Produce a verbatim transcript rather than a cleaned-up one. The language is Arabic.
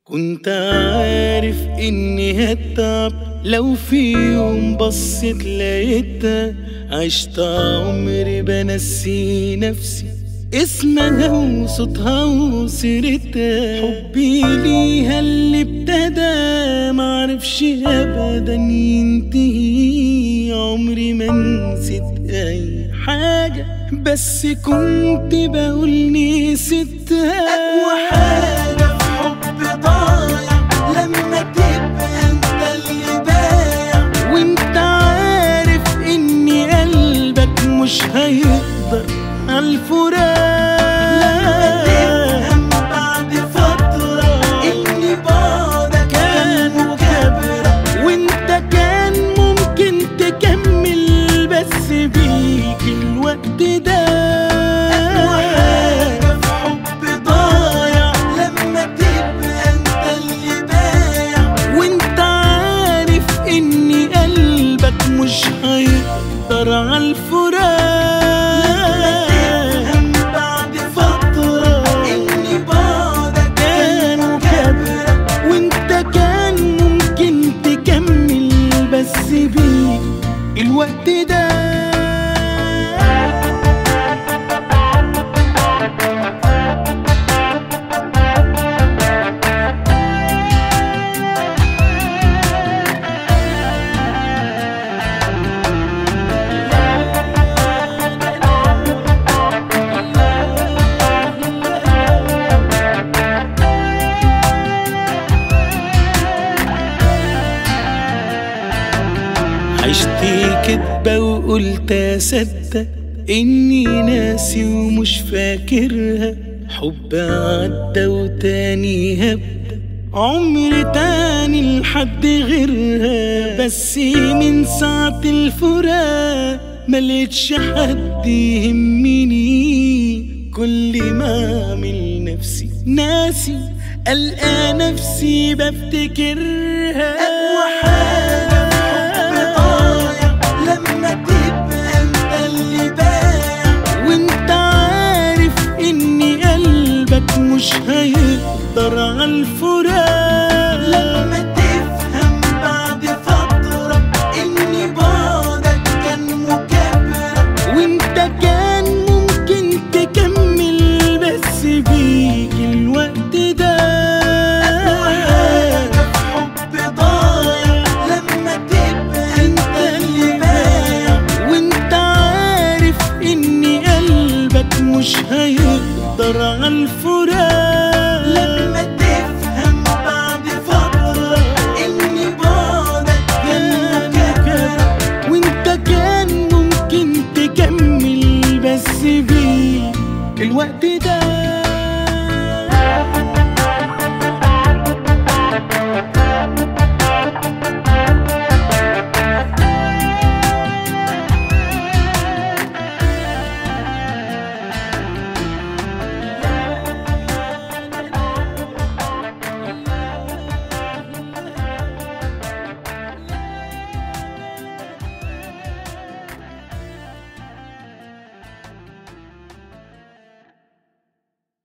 كنت عارف اني هتعب لو في يوم بصيت لقيتها، عشت عمري بنسي نفسي اسمها وصوتها وسيرتها. حبي ليها اللي ابتدى معرفش ابدا ينتهي، عمري ما نسيت اي حاجة بس كنت بقول نسيتها. أقوى حاجة في حب ضايع لما تبقى انت اللي بايع، وانت عارف اني قلبك مش هيقدر عالفراق. لما تفهم بعد فترة إني بعدك كان مكابرة، وانت كان ممكن تكمل بس بيك الوقت ده. أقوى حاجة في حب ضايع لما تبقى انت اللي بايع، وانت عارف اني قلبك مش هيقدر عالفراق. بيك الوقت ده عشت كدبة وقلت أصدق إني ناسي ومش فاكرها، حب عدى وتاني هبدأ عمر تاني لحد غيرها. بس من ساعة الفراق ملقتش حد يهمني، كل ما أعمل نفسي ناسي ألقى نفسي بفتكرها. أقوى حاجة لما تبقى انت اللي بايع، وانت عارف اني قلبك مش هيقدر عالفراق. لما تفهم بعد فترة اني بعدك كان مكابرة، وانت كان ممكن تكمل بس بيك الوقت ده. أقوى حاجة في حب ضايع لما تبقى انت اللي بايع، وانت عارف اني قلبك مش هيقدر عالفراق. لما تفهم بعد فترة إني بعدك كان مكابرة، وانت كان ممكن تكمل بس بيك الوقت ده.